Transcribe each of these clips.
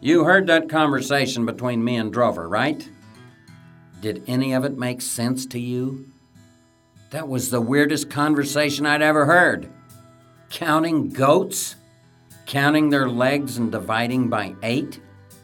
You heard that conversation between me and Drover, right? Did any of it make sense to you? That was the weirdest conversation I'd ever heard. Counting goats? Counting their legs and dividing by 8?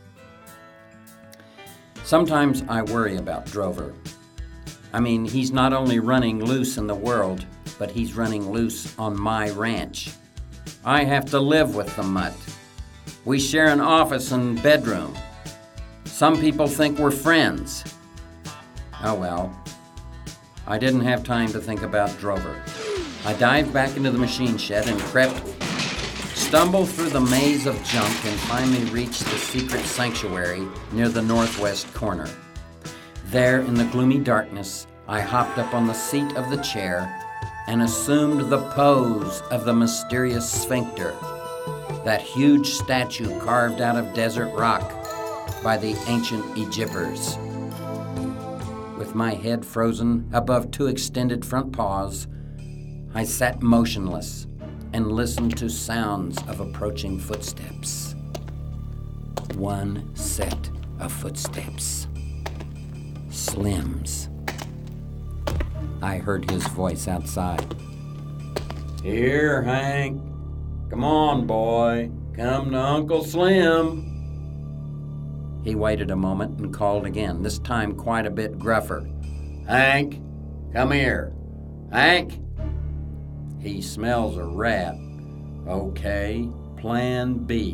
Sometimes I worry about Drover. I mean, he's not only running loose in the world, but he's running loose on my ranch. I have to live with the mutt. We share an office and bedroom. Some people think we're friends. Oh well. I didn't have time to think about Drover. I dived back into the machine shed and stumbled through the maze of junk and finally reached the secret sanctuary near the northwest corner. There, in the gloomy darkness, I hopped up on the seat of the chair and assumed the pose of the mysterious sphincter, that huge statue carved out of desert rock by the ancient Egyptians. With my head frozen above 2 extended front paws, I sat motionless and listened to sounds of approaching footsteps. One set of footsteps. Slim's. I heard his voice outside. "Here, Hank. Come on, boy. Come to Uncle Slim." He waited a moment and called again, this time quite a bit gruffer. "Hank, come here. Hank." "He smells a rat." "Okay, plan B."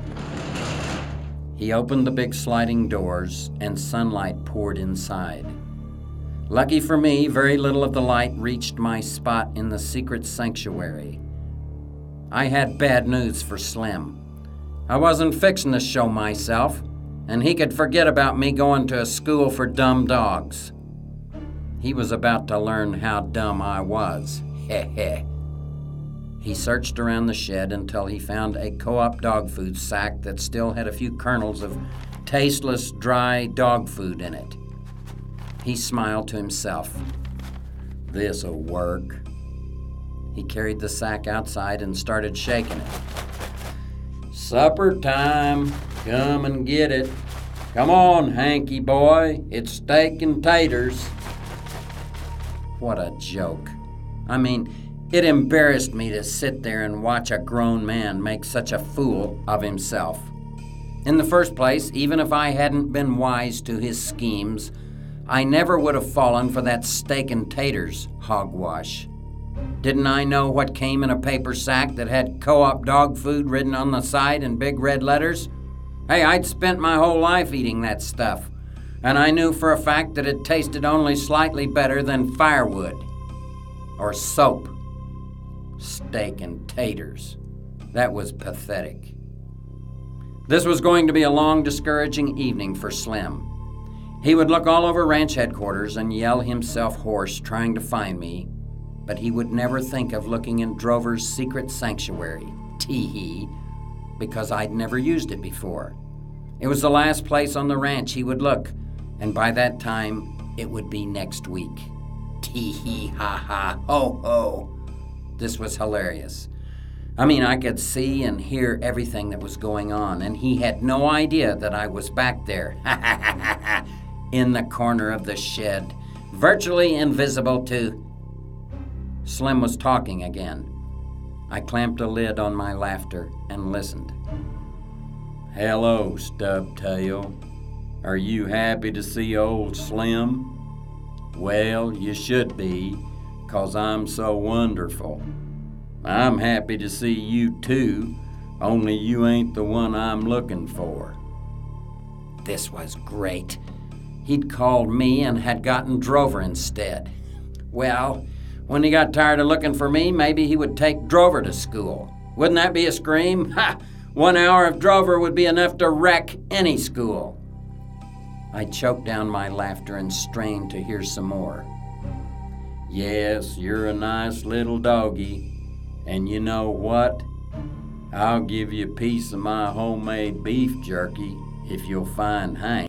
He opened the big sliding doors and sunlight poured inside. Lucky for me, very little of the light reached my spot in the secret sanctuary. I had bad news for Slim. I wasn't fixing to show myself, and he could forget about me going to a school for dumb dogs. He was about to learn how dumb I was. Heh. He searched around the shed until he found a co-op dog food sack that still had a few kernels of tasteless, dry dog food in it. He smiled to himself. "This'll work." He carried the sack outside and started shaking it. "Supper time. Come and get it. Come on, Hanky boy. It's steak and taters." What a joke. I mean, it embarrassed me to sit there and watch a grown man make such a fool of himself. In the first place, even if I hadn't been wise to his schemes, I never would have fallen for that steak and taters hogwash. Didn't I know what came in a paper sack that had co-op dog food written on the side in big red letters? Hey, I'd spent my whole life eating that stuff, and I knew for a fact that it tasted only slightly better than firewood or soap. Steak and taters. That was pathetic. This was going to be a long, discouraging evening for Slim. He would look all over ranch headquarters and yell himself hoarse trying to find me, but he would never think of looking in Drover's secret sanctuary, tee-hee, because I'd never used it before. It was the last place on the ranch he would look, and by that time, it would be next week. Tee-hee, ha-ha, ho-ho. This was hilarious. I mean, I could see and hear everything that was going on, and he had no idea that I was back there, in the corner of the shed, virtually invisible to... Slim was talking again. I clamped a lid on my laughter and listened. "Hello, Stubtail. Are you happy to see old Slim? Well, you should be, 'cause I'm so wonderful. I'm happy to see you too, only you ain't the one I'm looking for." This was great. He'd called me and had gotten Drover instead. Well, when he got tired of looking for me, maybe he would take Drover to school. Wouldn't that be a scream? Ha! 1 hour of Drover would be enough to wreck any school. I choked down my laughter and strained to hear some more. "Yes, you're a nice little doggy. And you know what? I'll give you a piece of my homemade beef jerky if you'll find Hank."